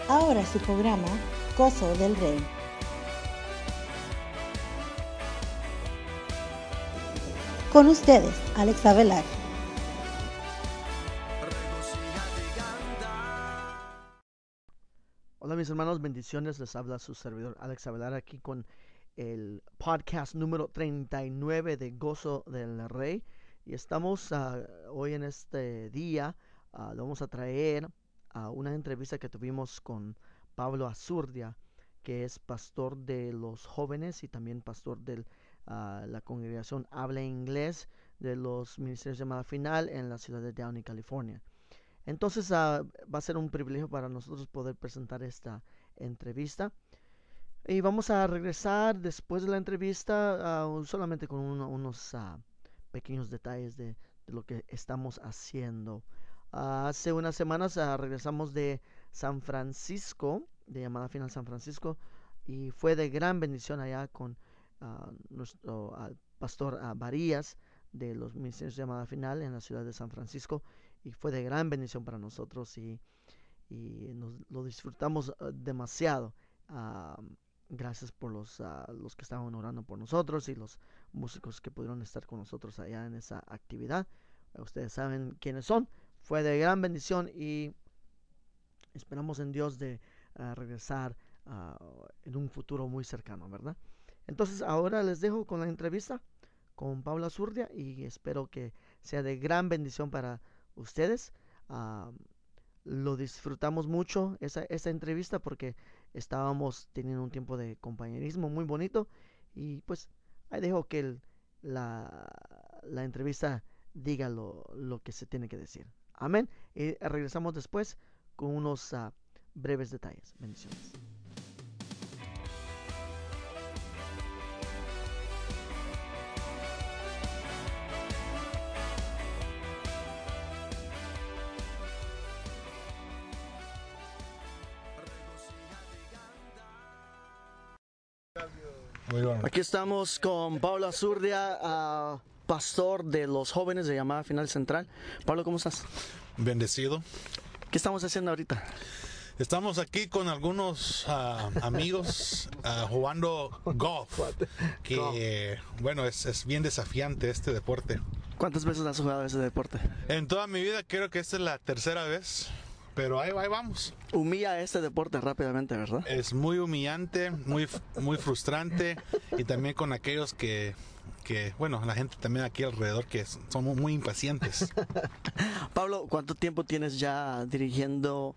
Ahora su programa, Gozo del Rey. Con ustedes, Alex Avelar. Hola mis hermanos, bendiciones, les habla su servidor Alex Avelar aquí con el podcast número 39 de Gozo del Rey. Y estamos hoy en este día, le vamos a traer una entrevista que tuvimos con Pablo Azurdia, que es pastor de los jóvenes y también pastor de la congregación Habla Inglés de los Ministerios de Llamada Final en la ciudad de Downey, California. Entonces va a ser un privilegio para nosotros poder presentar esta entrevista. Y vamos a regresar después de la entrevista solamente con unos pequeños detalles de lo que estamos haciendo. Hace unas semanas regresamos de San Francisco, de Llamada Final San Francisco, y fue de gran bendición allá con nuestro pastor Varías de los Ministerios de Llamada Final en la ciudad de San Francisco, y fue de gran bendición para nosotros y lo disfrutamos demasiado. Gracias por los que estaban orando por nosotros y los músicos que pudieron estar con nosotros allá en esa actividad. Ustedes saben quiénes son. Fue de gran bendición y esperamos en Dios de regresar en un futuro muy cercano, ¿verdad? Entonces ahora les dejo con la entrevista con Paula Zurdia y espero que sea de gran bendición para ustedes. Lo disfrutamos mucho esa entrevista porque estábamos teniendo un tiempo de compañerismo muy bonito y pues ahí dejo que la, la entrevista diga lo que se tiene que decir. Amén. Y regresamos después con unos breves detalles. Bendiciones. Muy bueno. Aquí estamos con Pablo Azurdia, pastor de los jóvenes de Llamada Final Central. Pablo, ¿cómo estás? Bendecido. ¿Qué estamos haciendo ahorita? Estamos aquí con algunos amigos jugando golf, que bueno, es bien desafiante este deporte. ¿Cuántas veces has jugado ese deporte? En toda mi vida creo que esta es la tercera vez, pero ahí vamos. Humilla este deporte rápidamente, ¿verdad? Es muy humillante, muy frustrante y también con aquellos que bueno, la gente también aquí alrededor que somos muy impacientes. Pablo, ¿cuánto tiempo tienes ya dirigiendo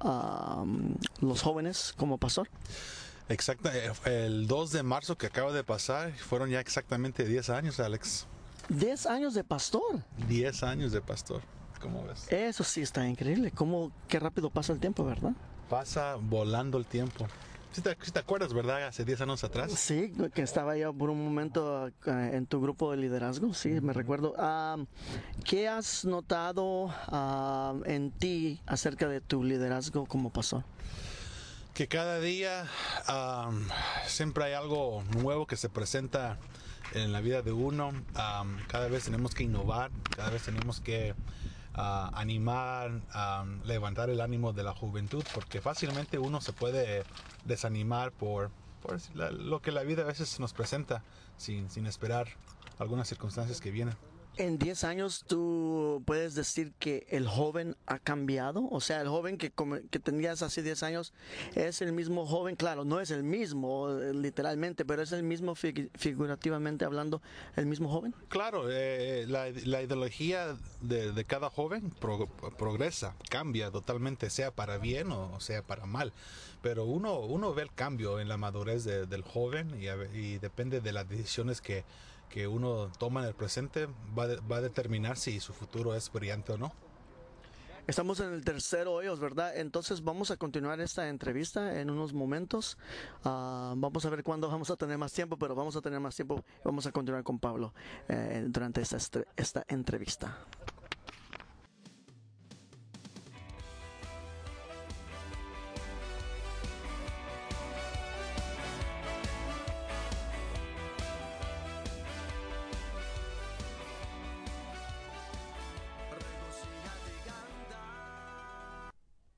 los jóvenes como pastor? Exacto, el 2 de marzo que acaba de pasar fueron ya exactamente 10 años, Alex. 10 años de pastor. 10 años de pastor, ¿cómo ves? Eso sí está increíble. Qué rápido pasa el tiempo, ¿verdad? Pasa volando el tiempo. ¿Sí te acuerdas, verdad? Hace 10 años atrás. Sí, que estaba yo por un momento en tu grupo de liderazgo, sí, me recuerdo. ¿Qué has notado en ti acerca de tu liderazgo como pastor? Que cada día siempre hay algo nuevo que se presenta en la vida de uno. Cada vez tenemos que innovar, cada vez tenemos que animar, levantar el ánimo de la juventud, porque fácilmente uno se puede desanimar por lo que la vida a veces nos presenta sin esperar algunas circunstancias que vienen. En 10 años tú puedes decir que el joven ha cambiado, o sea, el joven que tenías hace 10 años es el mismo joven, claro, no es el mismo literalmente, pero es el mismo figurativamente hablando, el mismo joven. Claro, la ideología de cada joven progresa, cambia totalmente, sea para bien o sea para mal, pero uno ve el cambio en la madurez del joven y depende de las decisiones que uno toma en el presente, va a determinar si su futuro es brillante o no. Estamos en el tercer hoyos, ¿verdad? Entonces vamos a continuar esta entrevista en unos momentos. Vamos a ver cuándo vamos a tener más tiempo, pero vamos a tener más tiempo. Vamos a continuar con Pablo durante esta entrevista.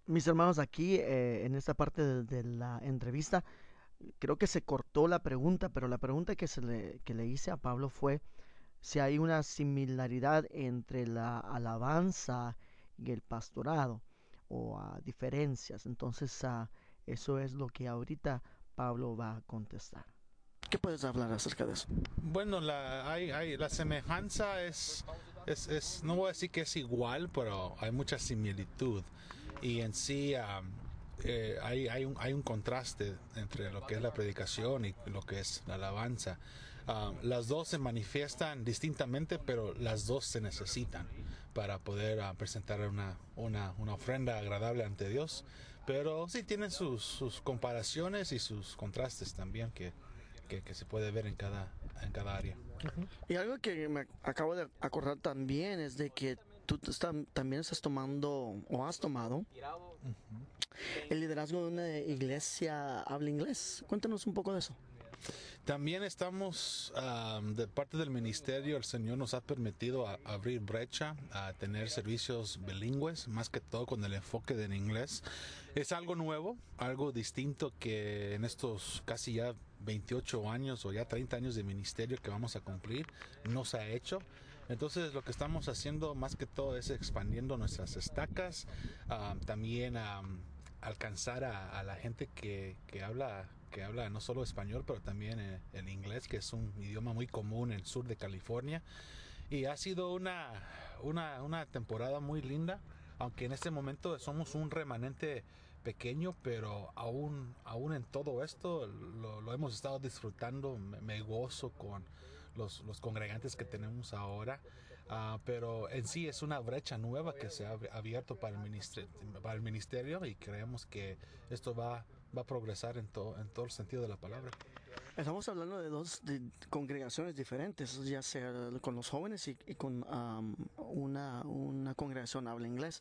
Mis hermanos, aquí en esta parte de la entrevista, creo que se cortó la pregunta, pero la pregunta que le hice a Pablo fue si hay una similaridad entre la alabanza y el pastorado o diferencias. Entonces, eso es lo que ahorita Pablo va a contestar. ¿Qué puedes hablar acerca de eso? Bueno, la semejanza no voy a decir que es igual, pero hay mucha similitud. Y en sí hay un contraste entre lo que es la predicación y lo que es la alabanza. Las dos se manifiestan distintamente, pero las dos se necesitan para poder presentar una ofrenda agradable ante Dios. Pero sí tienen sus comparaciones y sus contrastes también que se puede ver en cada área. Y algo que me acabo de acordar también es de que tú también estás tomando o has tomado el liderazgo de una iglesia habla inglés. Cuéntanos un poco de eso. También estamos, de parte del ministerio, el Señor nos ha permitido abrir brecha a tener servicios bilingües, más que todo con el enfoque en inglés. Es algo nuevo, algo distinto que en estos casi ya 28 años o ya 30 años de ministerio que vamos a cumplir, no se ha hecho. Entonces lo que estamos haciendo más que todo es expandiendo nuestras estacas, también alcanzar a la gente que habla no solo español, pero también el inglés, que es un idioma muy común en el sur de California. Y ha sido una temporada muy linda, aunque en este momento somos un remanente pequeño, pero aún en todo esto lo hemos estado disfrutando. Me gozo con los congregantes que tenemos ahora. Pero en sí es una brecha nueva que se ha abierto para el ministerio y creemos que esto va a progresar en todo el sentido de la palabra. Estamos hablando de dos congregaciones diferentes, ya sea con los jóvenes y con una congregación habla inglés.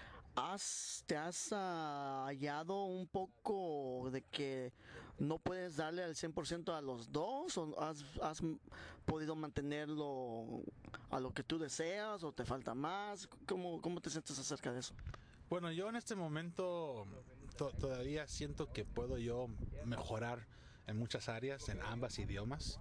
¿Te has hallado un poco de que no puedes darle al 100% a los dos? ¿O has podido mantenerlo a lo que tú deseas o te falta más? ¿Cómo te sientes acerca de eso? Bueno, yo en este momento todavía siento que puedo yo mejorar en muchas áreas, en ambas idiomas.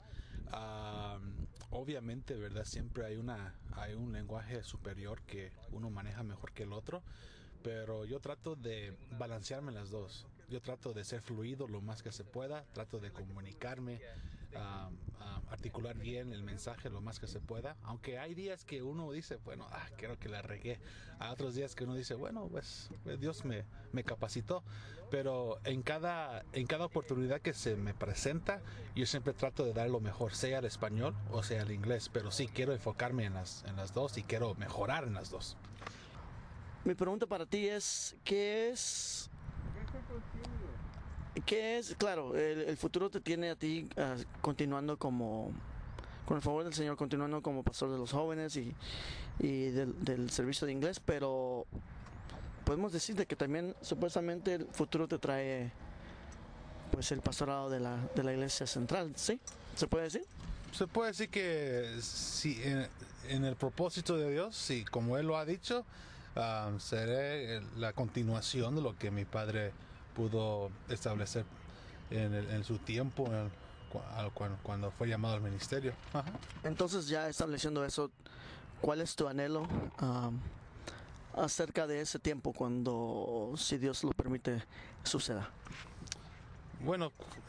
Obviamente, ¿verdad? Siempre hay un lenguaje superior que uno maneja mejor que el otro, pero yo trato de balancearme las dos. Yo trato de ser fluido lo más que se pueda, trato de comunicarme, articular bien el mensaje lo más que se pueda, aunque hay días que uno dice, bueno, creo que la regué. Hay otros días que uno dice, bueno, pues Dios me capacitó, pero en cada oportunidad que se me presenta, yo siempre trato de dar lo mejor, sea el español o sea el inglés, pero sí quiero enfocarme en las dos y quiero mejorar en las dos. Mi pregunta para ti es, ¿qué es? Claro, el futuro te tiene a ti continuando con el favor del Señor, continuando como pastor de los jóvenes y del servicio de inglés, pero podemos decir de que también supuestamente el futuro te trae pues el pastorado de la iglesia central, ¿sí? ¿Se puede decir? Se puede decir que sí, en el propósito de Dios, sí, como Él lo ha dicho, seré la continuación de lo que mi padre pudo establecer en su tiempo cuando fue llamado al ministerio. Ajá. Entonces, ya estableciendo eso, ¿cuál es tu anhelo acerca de ese tiempo cuando, si Dios lo permite, suceda? Bueno,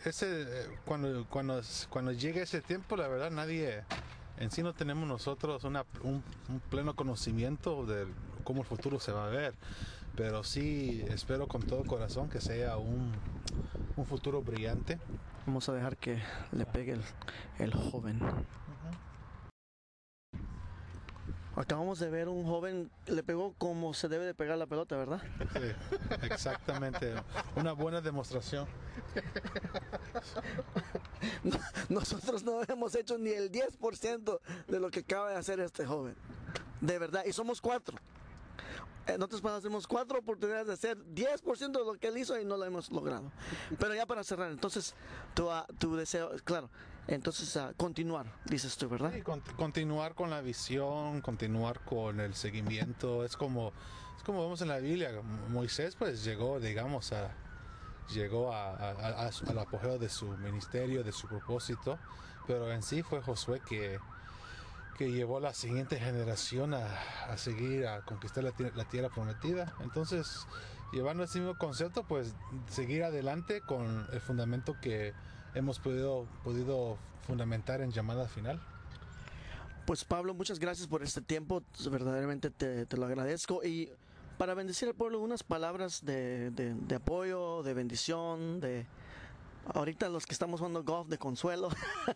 cuando llegue ese tiempo, la verdad nadie en sí no tenemos nosotros un pleno conocimiento de cómo el futuro se va a ver, pero sí espero con todo corazón que sea un futuro brillante. Vamos a dejar que le pegue el joven. Acabamos de ver un joven, le pegó como se debe de pegar la pelota, ¿verdad? Sí, exactamente, una buena demostración. Nosotros no hemos hecho ni el 10% de lo que acaba de hacer este joven. De verdad, y somos 4. Nosotros hacemos 4 oportunidades de hacer 10% de lo que él hizo y no lo hemos logrado. Pero ya para cerrar, entonces tu deseo, claro, Entonces, continuar, dices tú, ¿verdad? Sí, continuar con la visión, continuar con el seguimiento. Es como vemos en la Biblia. Moisés pues llegó, digamos, al apogeo de su ministerio, de su propósito, pero en sí fue Josué que llevó a la siguiente generación a seguir, a conquistar la tierra prometida. Entonces, llevando ese mismo concepto, pues seguir adelante con el fundamento que hemos podido fundamentar en llamada final. Pues Pablo, muchas gracias por este tiempo, verdaderamente te lo agradezco. Y para bendecir al pueblo, unas palabras de apoyo, de bendición, ahorita los que estamos jugando golf, de consuelo.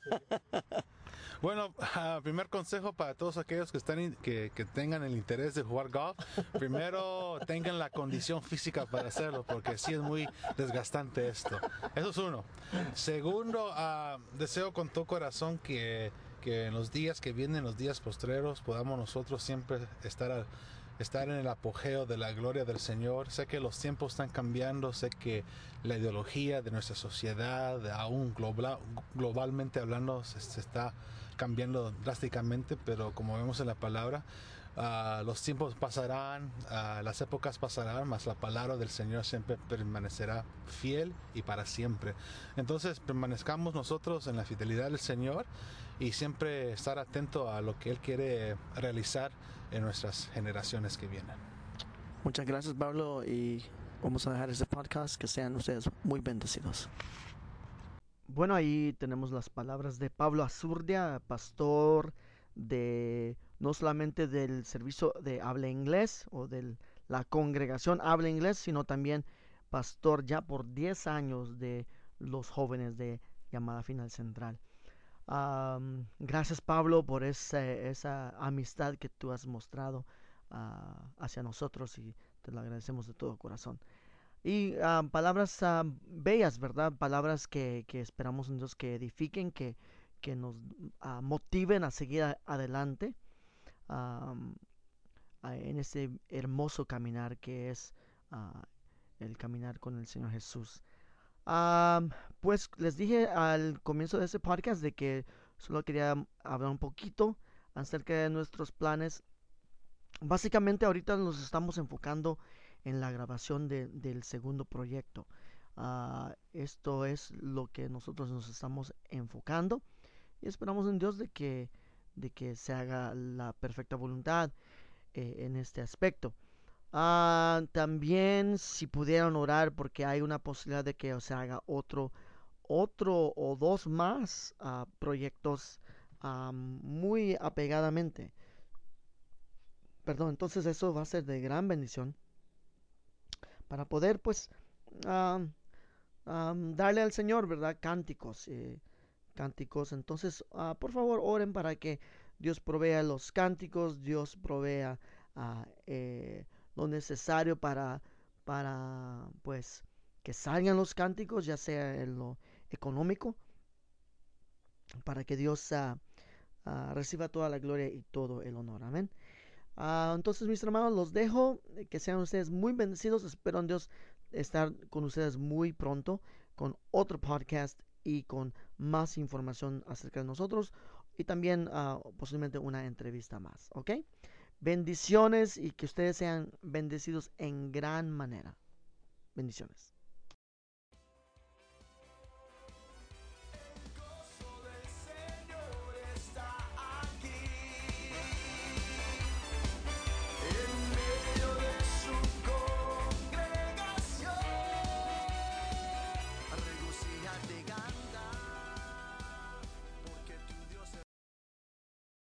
Bueno, primer consejo para todos aquellos que tengan el interés de jugar golf, primero tengan la condición física para hacerlo, porque sí es muy desgastante esto. Eso es uno. Segundo, deseo con todo corazón que en los días que vienen, los días postreros, podamos nosotros siempre estar en el apogeo de la gloria del Señor. Sé que los tiempos están cambiando, sé que la ideología de nuestra sociedad, aún globalmente hablando, se está cambiando drásticamente, pero como vemos en la palabra, los tiempos pasarán, las épocas pasarán, mas la palabra del Señor siempre permanecerá fiel y para siempre. Entonces permanezcamos nosotros en la fidelidad del Señor y siempre estar atento a lo que Él quiere realizar en nuestras generaciones que vienen. Muchas gracias, Pablo, y vamos a dejar este podcast. Que sean ustedes muy bendecidos. Bueno, ahí tenemos las palabras de Pablo Azurdia, pastor no solamente del servicio de habla inglés o de la congregación habla inglés, sino también pastor ya por 10 años de los jóvenes de Llamada Final Central. Gracias, Pablo, por esa amistad que tú has mostrado hacia nosotros, y te lo agradecemos de todo corazón. Y palabras bellas, ¿verdad? Palabras que esperamos en Dios que edifiquen, que nos motiven a seguir adelante en ese hermoso caminar que es el caminar con el Señor Jesús. Pues les dije al comienzo de este podcast de que solo quería hablar un poquito acerca de nuestros planes. Básicamente ahorita nos estamos enfocando en la grabación del segundo proyecto. Esto es lo que nosotros nos estamos enfocando y esperamos en Dios de que se haga la perfecta voluntad en este aspecto. También si pudieran orar porque hay una posibilidad de que se haga otro o dos más proyectos muy apegadamente. Perdón, entonces eso va a ser de gran bendición para poder pues darle al Señor, ¿verdad? Cánticos. Entonces, por favor, oren para que Dios provea los cánticos, Dios provea lo necesario para pues que salgan los cánticos, ya sea en lo económico, para que Dios reciba toda la gloria y todo el honor. Amén. Entonces, mis hermanos, los dejo. Que sean ustedes muy bendecidos. Espero en Dios estar con ustedes muy pronto con otro podcast y con más información acerca de nosotros, y también posiblemente una entrevista más. ¿Ok? Bendiciones y que ustedes sean bendecidos en gran manera. Bendiciones.